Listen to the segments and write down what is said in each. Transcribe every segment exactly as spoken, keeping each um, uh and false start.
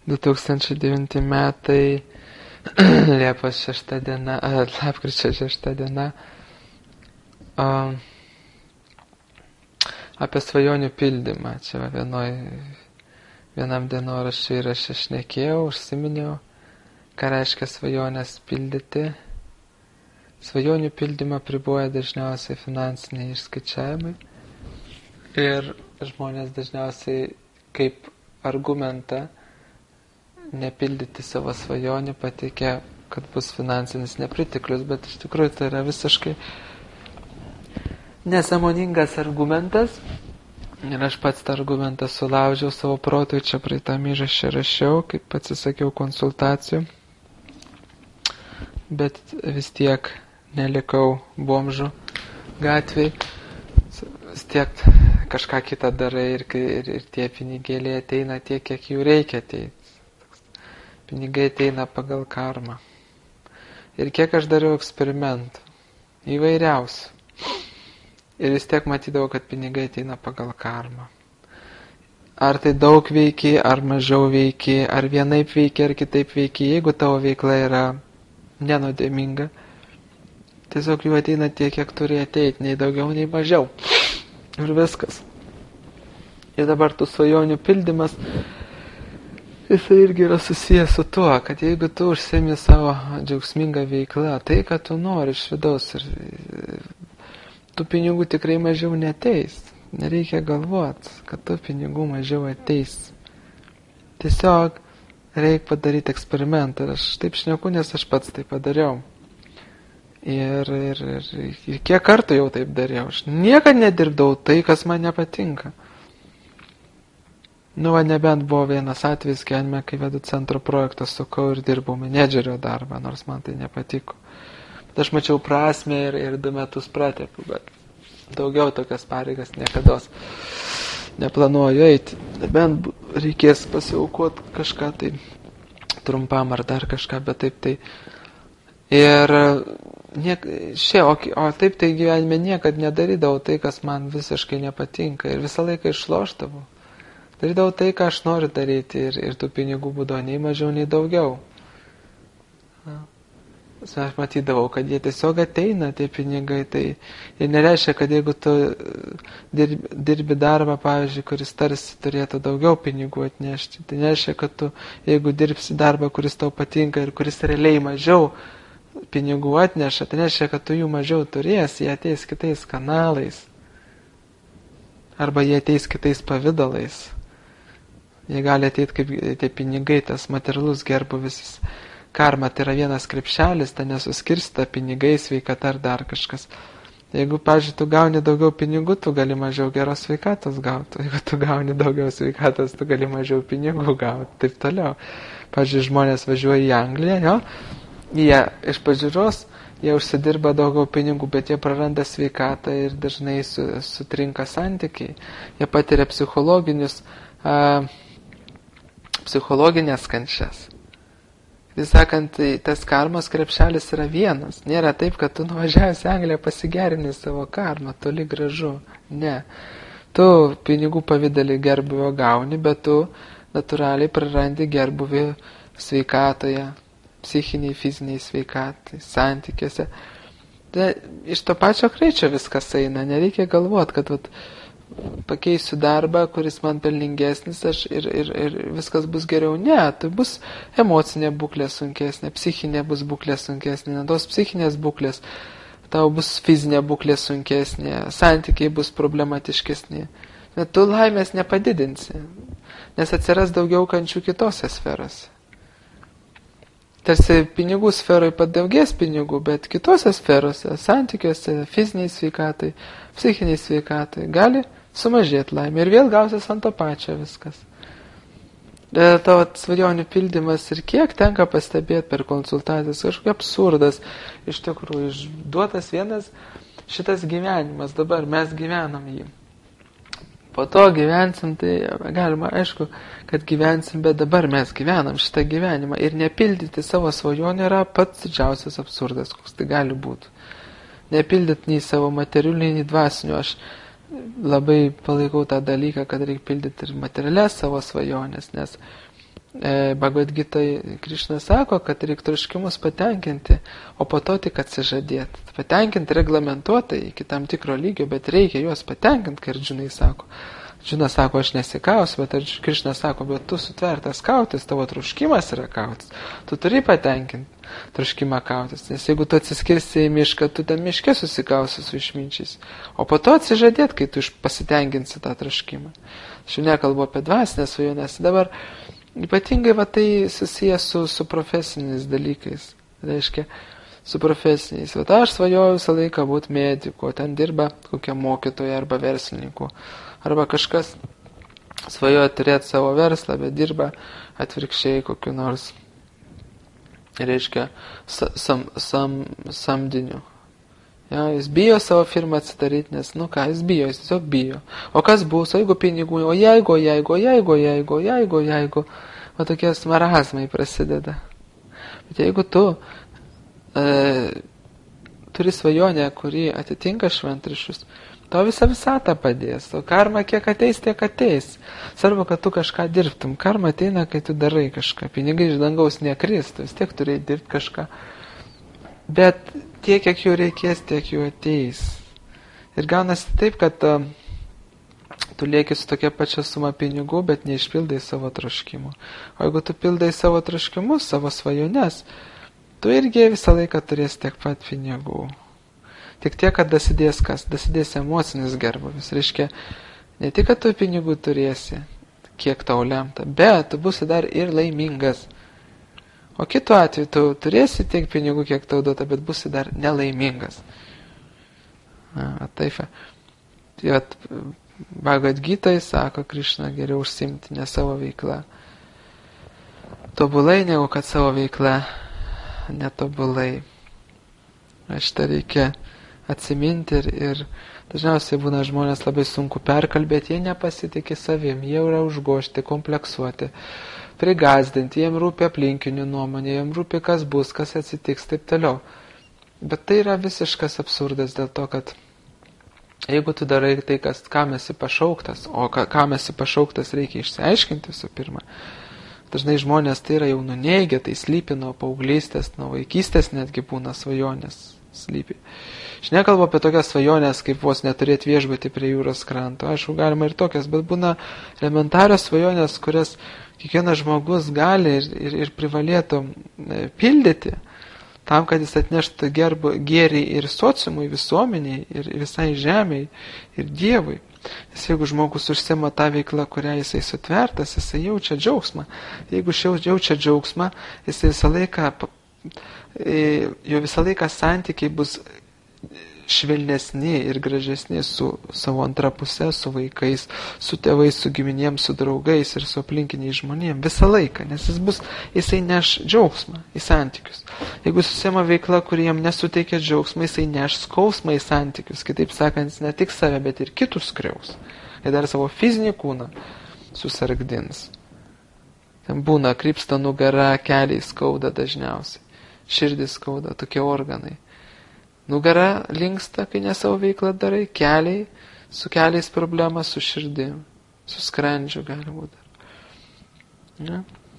du tūkstančiai devinti metai, Liepos šešta diena, lapkričio šešta diena, a, apie svajonių pildymą. Čia va vienoj, vienam dienoraščiui ir aš išnekėjau, užsiminiau, ką reiškia svajonės pildyti. Svajonių pildymą priboja dažniausiai finansiniai išskaičiavimai ir žmonės dažniausiai kaip argumentą nepildyti savo svajonių pateikia, kad bus finansinis nepriteklius, bet iš tikrųjų tai yra visiškai nesąmoningas argumentas ir aš pats tą argumentą sulaužiau savo protui, čia praeitą įrašą rašiau, kaip atsisakiau konsultacijų, bet vis tiek nelikau bomžų gatvėj, vis tiek kažką kitą darai ir, ir, ir tie pinigėliai ateina tiek, kiek jų reikia ateiti. Pinigai ateina pagal karmą. Ir kiek aš dariau eksperimentų, įvairiausių. Ir vis tiek matydavau, kad pinigai ateina pagal karmą. Ar tai daug veikia, ar mažiau veikia, ar vienaip veikia, ar kitaip veikia. Jeigu tavo veikla yra nenodėminga, tiesiog jų ateina tiek, kiek turi ateiti, nei daugiau, nei mažiau. Ir viskas. Ir dabar tų svajonių pildymas, jisai irgi yra susijęs su tuo, kad jeigu tu užsiimi savo džiaugsmingą veiklą, tai, kad tu nori iš vidaus, ir tų pinigų tikrai mažiau neteis. Nereikia galvoti, kad tų pinigų mažiau ateis. Tiesiog reikia padaryti eksperimentą. Ir aš taip šneku, nes aš pats tai padariau. Ir, ir, ir, ir kiek kartų jau taip dariau. Aš niekad nedirbdavau tai, kas man nepatinka. Nu, va, nebent buvo vienas atvejis gyvenime, kai vedu centro projektą sukau ir dirbau menedžerio darbą, nors man tai nepatiko. Bet aš mačiau prasmę ir, ir du metus pratepiu, bet daugiau tokias pareigas niekados neplanuoju eiti. Nebent reikės pasiaukoti kažką tai trumpam ar dar kažką, bet taip tai. Ir niek, šie, o, o taip tai gyvenime niekad nedarydavau tai, kas man visiškai nepatinka ir visą laiką išlošdavau. Darydavau tai, ką aš noriu daryti ir, ir tų pinigų būdavo nei mažiau, nei daugiau. Aš matydavau, kad jie tiesiog ateina, tie pinigai. Tai ir nereiškia, kad jeigu tu dirbi, dirbi darbą, pavyzdžiui, kuris tarsi turėtų daugiau pinigų atnešti, tai nereiškia, kad tu, jeigu dirbsi darbą, kuris tau patinka ir kuris realiai mažiau pinigų atneša, tai nereiškia, kad tu jų mažiau turėsi, jie ateis kitais kanalais. Arba jie ateis kitais pavydalais. Jie gali ateiti kaip tie pinigai, tas materialus gerbuvis. Karma tai yra vienas krepšelis, tai nesuskirsta pinigai, sveikata ar dar kažkas. Jeigu, pavyzdžiui, tu gauni daugiau pinigų, tu gali mažiau geros sveikatos gauti. Jeigu tu gauni daugiau sveikatos, tu gali mažiau pinigų gauti. Taip toliau. Pavyzdžiui, žmonės važiuoja į Angliją, jo, jie iš pažiūros, jie užsidirba daugiau pinigų, bet jie praranda sveikatą ir dažnai su, sutrinka santykiai. Jie patiria psichologinius a, psichologinės kančias. Tai sakant, tas karmos krepšelis yra vienas. Nėra taip, kad tu nuvažiavęs į Angliją pasigerini savo karmą, toli gražu. Ne. Tu pinigų pavydalį gerbuvio gauni, bet tu natūraliai prarandi gerbuvį sveikatoje, psichiniai, fiziniai sveikatai, santykiuose. Tai iš to pačio kraičio viskas eina. Nereikia galvoti, kad vat, pakeisiu darbą, kuris man pelningesnis aš, ir, ir, ir viskas bus geriau. Ne, tai bus emocinė būklė sunkesnė, psichinė bus būklė sunkesnė, nuo tos psichinės būklės tau bus fizinė būklė sunkesnė, santykiai bus problematiškesni. Net tu laimės nepadidinsi, nes atsiras daugiau kančių kitose sferose. Tarsi pinigų sferoje padaugės pinigų, bet kitose sferose, santykiuose, fiziniai sveikatai, psichiniai sveikatai, gali sumažėti laimė ir vėl gausis ant to pačio viskas. Tavo svajonių pildymas ir kiek tenka pastebėti per konsultacijas, kažkokia absurdas, iš tikrųjų, išduotas vienas šitas gyvenimas, dabar mes gyvenam jį. Po to gyvensim, tai galima, aišku, kad gyvensim, bet dabar mes gyvenam šitą gyvenimą ir nepildyti savo svajonių yra pats didžiausias absurdas, koks tai gali būti. Nepildyti nei savo materialių, nei dvasinių. Aš labai palaikau tą dalyką, kad reikia pildyti ir materialias savo svajonės, nes e, Bhagavad Gitai Krišna sako, kad reikia troškimus patenkinti, o po to tik atsižadėti. Patenkinti reglamentuotai iki tam tikro lygio, bet reikia juos patenkinti, kai Arjunai sako. Arjuna sako, aš nesikausiu, bet Krišna sako, bet tu sutvertas kautis, tavo troškimas yra kautis. Tu turi patenkinti troškimą kautis, nes jeigu tu atsiskirsi į mišką, tu ten miške susikausi su išminčiais. O po to atsižadėt, kai tu pasitenkinsi tą troškimą. Aš jau nekalbu apie dvasinės svajonės. Dabar ypatingai va tai susijęs su, su profesiniais dalykais. Reiškia, su profesiniais. Va aš svajoju visą laiką būti mediku, ten dirba kokia mokytoja arba verslininku. Arba kažkas svajoja turėti savo verslą, bet dirba atvirkščiai kokiu nors, reiškia, sam, sam, samdiniu. Ja, jis bijo savo firmą atsidaryti, nes, nu ką, jis bijo, jis tiesiog bijo. O kas bus, o jeigu pinigų, o jeigu, jeigu, jeigu, jeigu, jeigu, jeigu, o tokie marazmai prasideda. Bet jeigu tu e, turi svajonę, kuri atitinka šventrišus, tau visą visatą padės, o karma kiek ateis, tiek ateis. Svarbu, kad tu kažką dirbtum. Karma ateina, kai tu darai kažką. Pinigai iš dangaus nekris, tu vis tiek turėjai dirbti kažką. Bet tiek, kiek jų reikės, tiek jų ateis. Ir gaunasi taip, kad uh, tu lieki su tokia pačia suma pinigų, bet neišpildai savo troškimų. O jeigu tu pildai savo troškimus, savo svajones, tu irgi visą laiką turėsi tiek pat pinigų. Tik tiek, kad dasidės kas? Dasidės emocinis gerbuvis. Reiškia, ne tik, kad tu pinigų turėsi, kiek tau lemta, bet tu būsi dar ir laimingas. O kitu atveju tu turėsi tiek pinigų, kiek tau duota, bet būsi dar nelaimingas. Na, taip. Tai vat, Bhagavad Gitai sako, Krišna, geriau užsimti ne savo veiklą tobulai, negu kad savo veiklą netobulai. Šitą reikia atsiminti ir, ir dažniausiai būna žmonės labai sunku perkalbėti, jie nepasitikė savim, jie yra užgošti, kompleksuoti, prigazdinti, jiem rūpi aplinkinių nuomonė, jiem rūpi kas bus, kas atsitiks, taip toliau. Bet tai yra visiškas absurdas dėl to, kad jeigu tu darai tai, kas, kam esi pašauktas, o ka, kam esi pašauktas reikia išsiaiškinti visų pirma. Dažnai žmonės tai yra jau nuneigia, tai slypi nuo paauglystės, nuo vaikystės netgi būna svajonės slypi. Aš nekalbu apie tokias svajonės, kaip vos neturėti viešbutį prie jūros kranto. Aišku, galima ir tokias, bet būna elementarios svajonės, kurias kiekvienas žmogus gali ir, ir, ir privalėtų pildyti, tam, kad jis atneštų gerbu, gėrį ir sociumui, visuomeniai, ir visai žemei, ir Dievui. Nes jeigu žmogus užsima tą veiklą, kurią jisai sutvertas, jisai jaučia džiaugsmą. Jeigu jaučia džiaugsmą, jisai visą laiką, jo visą laiką santykiai bus švelnesni ir gražesni su savo antra puse, su vaikais, su tėvais, su giminėms, su draugais ir su aplinkiniais žmonėms. Visą laiką, nes jis bus, jisai neš džiaugsmą į santykius. Jeigu susima veikla, kuri jam nesuteikia džiaugsmą, jisai neš skausmą į santykius. Kitaip sakant, jis ne tik save, bet ir kitus skriaus. Ir dar savo fizinį kūną susargdins. Ten būna, krypsta nugara, keliai skauda dažniausiai. Širdis skauda, tokie organai. Nugara linksta, kai ne savo veiklą darai, keliai, su keliais problema, su širdim, su skrandžiu gali būti. Ne?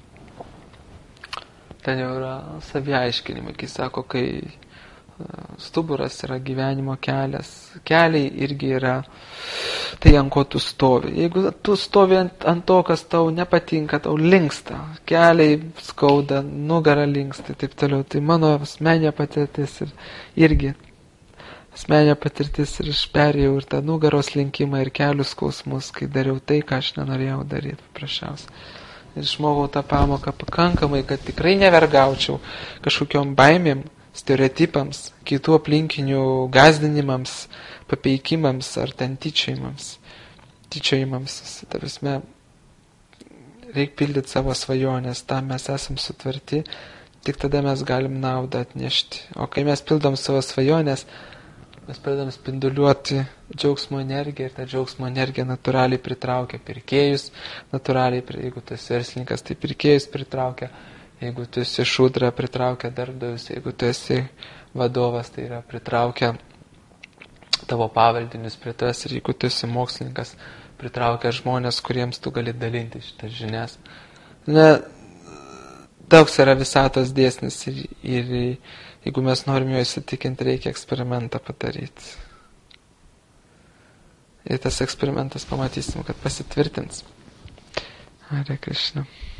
Ten jau yra saviaiškinimai, kai sako, kai stuburas yra gyvenimo kelias, keliai irgi yra tai, ant ko tu stovi. Jeigu tu stovi ant, ant to, kas tau nepatinka, tau linksta, keliai skauda, nugara linksta, taip toliau. Tai mano asmeninė patirtis ir irgi asmeninė patirtis ir aš perėjau ir tą nugaros linkimą ir kelių skausmus, kai dariau tai, ką aš nenorėjau daryti, paprasčiausiai. Ir išmokau tą pamoką pakankamai, kad tikrai nevergaučiau kažkokiom baimėm, stereotipams, kitų aplinkinių gazdinimams, papeikimams ar ten tyčiojimams. Tyčiojimams, ta prasme, reikia pildyti savo svajonės, tam mes esam sutverti, tik tada mes galim naudą atnešti. O kai mes pildom savo svajonės, mes pradedam spinduliuoti džiaugsmo energiją ir ta džiaugsmo energija natūraliai pritraukia pirkėjus, natūraliai, jeigu tu esi verslininkas, tai pirkėjus pritraukia. Jeigu tu esi šudra, pritraukia darbdavius, jeigu tu esi vadovas, tai yra pritraukia tavo pavaldinius prie tavęs, ir jeigu tu esi mokslininkas, pritraukia žmonės, kuriems tu gali dalinti šitas žinias. Ne, toks yra visatos dėsnis ir, ir jeigu mes norim jo įsitikinti, reikia eksperimentą padaryti. Ir tas eksperimentas pamatysim, kad pasitvirtins. Hare Krishna.